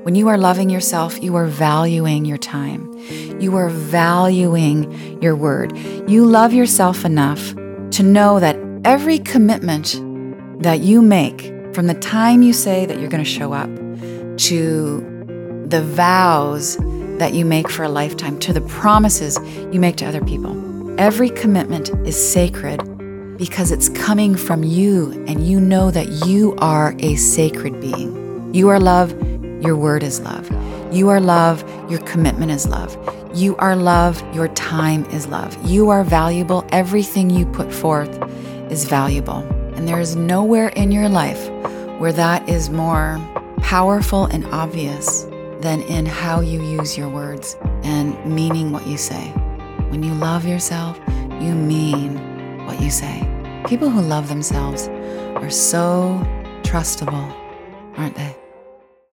When you are loving yourself, you are valuing your time. You are valuing your word. You love yourself enough to know that every commitment that you make, from the time you say that you're going to show up, to the vows that you make for a lifetime, to the promises you make to other people, every commitment is sacred because it's coming from you, and you know that you are a sacred being. You are love. Your word is love. You are love. Your commitment is love. You are love. Your time is love. You are valuable. Everything you put forth is valuable. And there is nowhere in your life where that is more powerful and obvious than in how you use your words and meaning what you say. When you love yourself, you mean what you say. People who love themselves are so trustable, aren't they?